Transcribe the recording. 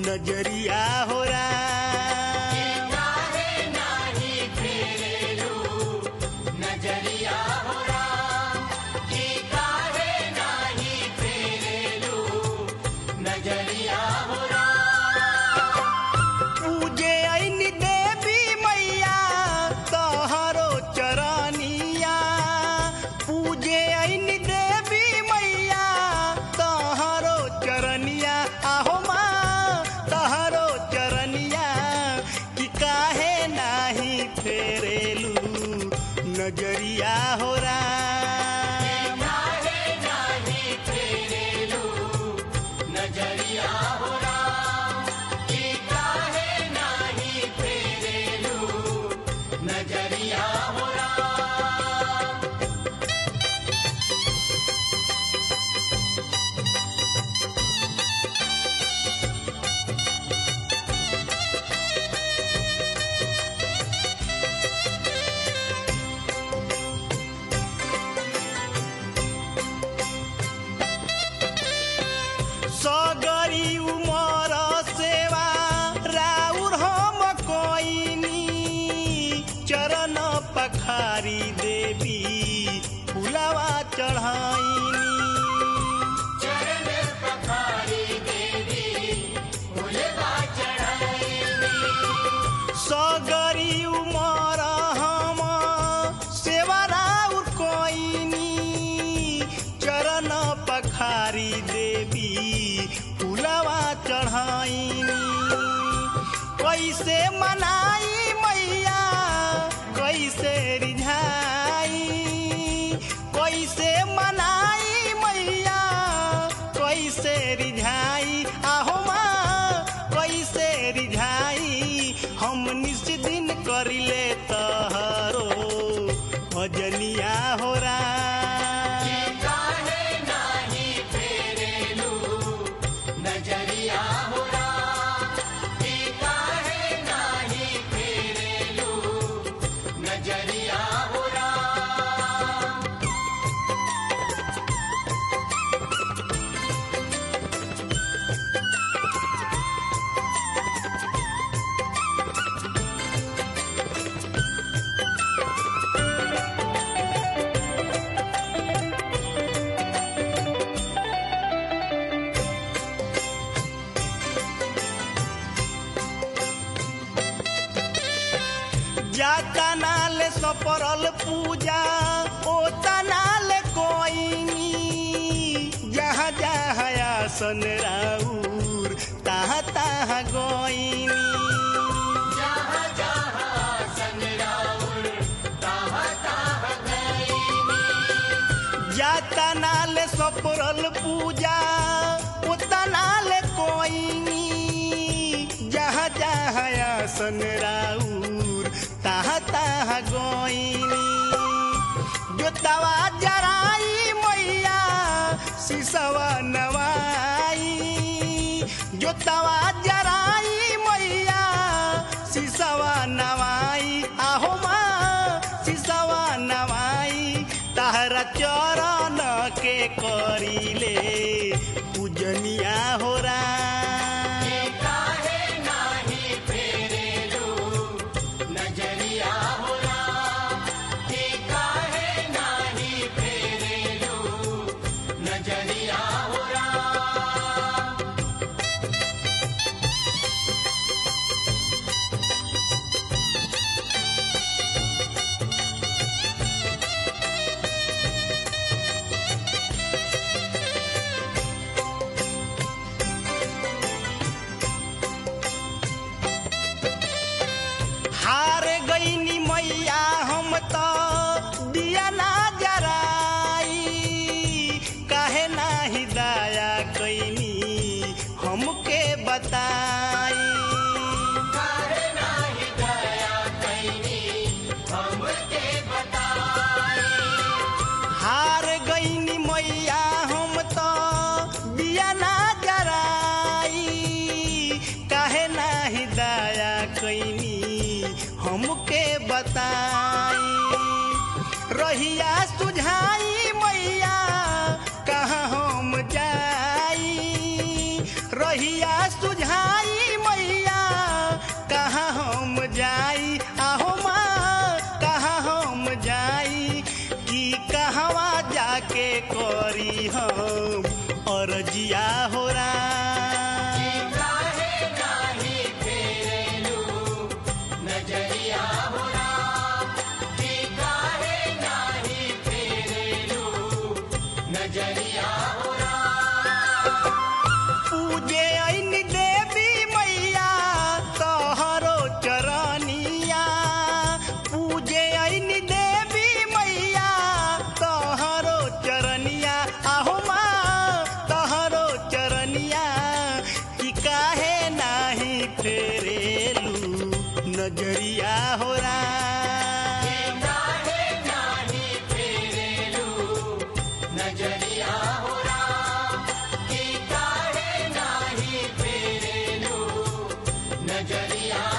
नजरिया हो पूजे ऐनी देवी मैया तोहरो चरनिया, पूजे ऐनी देवी मैया तोहरो चरनिया, आहो माँ तोहरो चरनिया कि काहे नाही फेरेलू नजरिया हो सगरी उमर सेवा राउर हम कोइनी, चरण पखारी देवी फुलवा चढ़ाइनी, चरण पखारी देवी फुलवा चढ़ाइनी। सगरी उमर हम सेवा राउर कोइनी, चरण पखारी देवी फुलवा चढ़ाइनी। कैसे मनाई मैया कैसे रिझाई, कैसे मनाई मैया कैसे रिझाई, आहो माँ कैसे रिझाई। हम निस दिन करिले तहरो भजनिया हो जाता नाले सपरल पूजा ओता नाले कोइनी, जहाँ जहाँ आसन राउर तहाँ तहाँ गोइनी, जहाँ जहाँ आसन राउर तहाँ तहाँ गइनी। जाता नाले सपरल पूजा ओता नाले कोइनी, जहाँ जहाँ आसन राउर तहाँ तहाँ गोइनी। जोतवा जराई मैया सिसवा नवाई, जोतवा जराई मैया सिसवा नवाई, आहो माँ सिसवा नवाई। तहरा चरण के करिले पूजनिया हो हार गईनी मैया हम तो दिया ना जराई, काहे नाही दया कैनी हमके बताई, काहे नाही दया कैनी हमके बताई। हार गईनी मैया हम तो दिया ना जराई, काहे नाही दया कैनी हमके बताई। रहिया सुझाई मैया कहाँ हम जाई, रहिया सुझाई फेरेलू नजरिया हो राम। काहे नाही फेरेलू नजरिया हो राम, कि काहे नाही फेरेलू नजरिया